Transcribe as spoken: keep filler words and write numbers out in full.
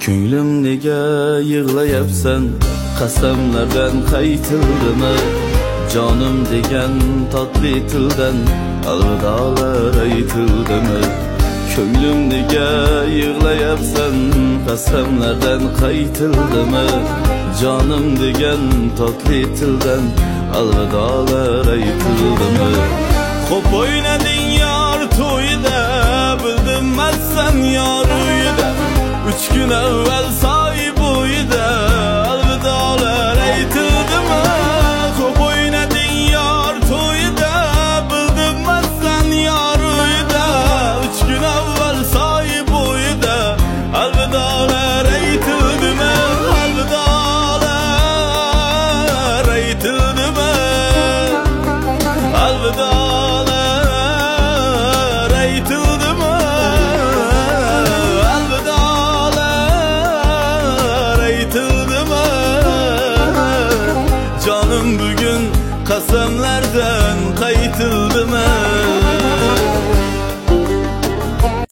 Ko'nglim nega yig'layapsan, qasamlardan qaytildimi? Jonim degan totli tildan alvidolar aytildimi? Ko'nglim nega yig'layapsan, qasamlardan qaytildimi? Jonim degan totli tildan alvidolar aytildimi? Xo'p o'ynading yor to'yida, bildimasan yor uyida. Uch kun avval soy bo'yida alvidolar aytildimi? Xo'p o'ynading yor to'yida, bildimasan yor uyida. Uch kun avval soy bo'yida alvidolar aytildimi? Alvidolar aytildimi? Alvidolar aytildimi? Jonim bugun qasamlardan qaytildimi?